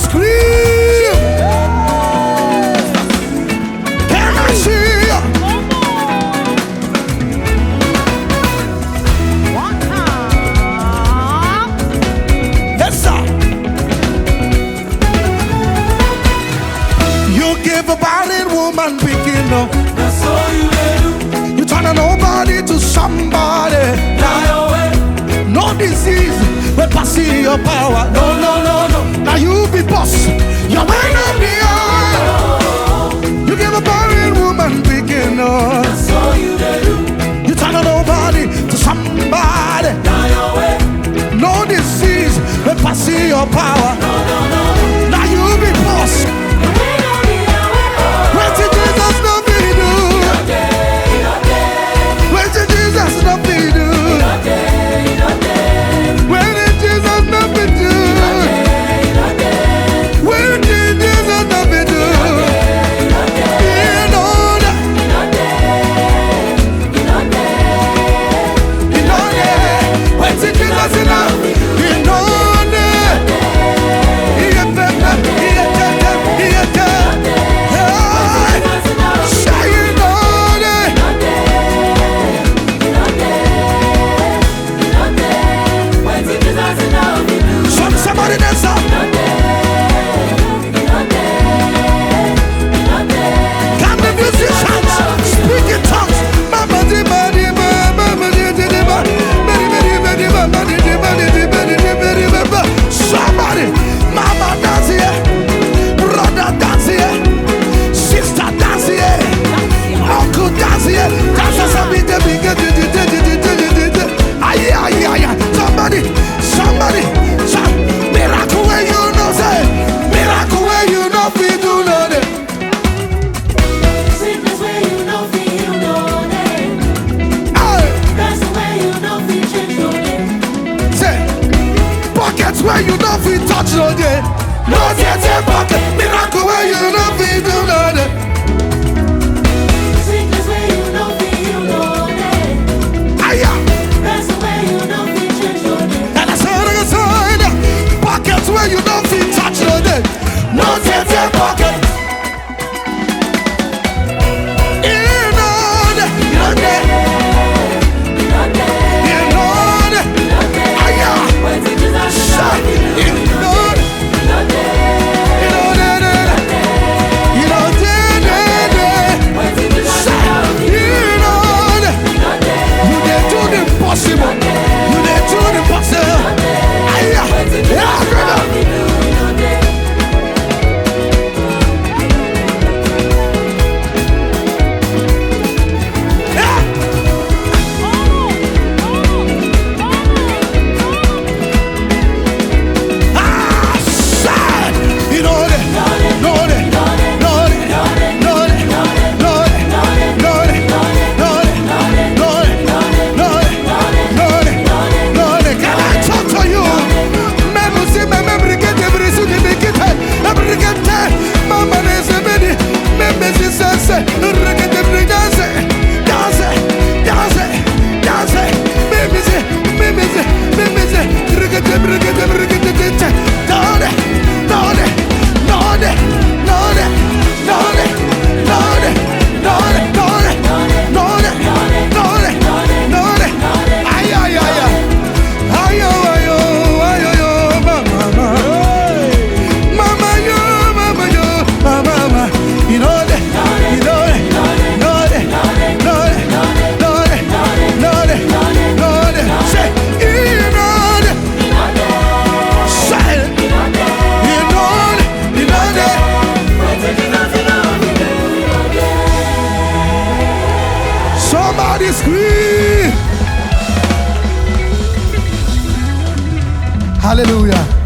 scream. Can I see you? Yes, sir. You give a barren woman picking up. That's all you do. You turn a nobody to somebody. Fly away. No disease will pass your power. No, no, no, no. Now you be boss. You're man of the earth. You give a barren woman picking up. That's all you do. You turn a nobody to somebody. Fly away. No disease will pass your power. No, no, no. Now you be boss. Wait till Jesus not be do. Wait till Jesus not be do. When did Jesus not be do? When did Jesus not be do? You know that. You know that. Wait till Jesus not. You know that. He get better. He get better. He get better. Say you know that. Somebody dance up. Can the musicians speak in tongues? Mama di ba di ba, mama di di di ba, bedi bedi bedi ba, bedi di bedi di bedi di bedi ba ba. Somebody, mama dance here, brother dance here, sister dance here, uncle dance here. Dance as a bit the big di di di di di di di di. Ay ay ay ay. Somebody, somebody. Miracle where you know say, miracle where you know fi do know it. Sickness where you know feel you know that. Hey, That's the way you know feel change your day. say, pockets where you know fi touch no day. No get a pocket, miracle where you know fi do know it. Sickness where you know feel you know that. Aya, That's the way you know feel change your day. and I say pockets where you know fi touch no day. No get a pocket. You know that, you know that, you know that. Aya, say, you know that. You know that, you know that, say, you know that. You dey do the impossible. You dey do the impossible. Aya, yeah, brother. Yeah. Ah, sad. You know that, know that, know that, know that, know that, know that, know that, know that, know that. Can I talk to you? Memusi, mebrigete, brisudi, bigite, abrigete, mama nese bedi, memesi sense, regete, brigance, dance, dance, dance, memesi, memesi, memesi, regete, brigete, brigete, know that, know that, know that, know that, know that, know that, know that, know that, know that, know that, know that. Ay, ay, ay, ay. Ayo, ayo, ayo, yo, mama, mama, yo, mama, yo, mama, mama. You know that, you know that, know that, know that, know that, know that, know that. Say, you know that. Say, you know that, you know that. Somebody scream. Hallelujah.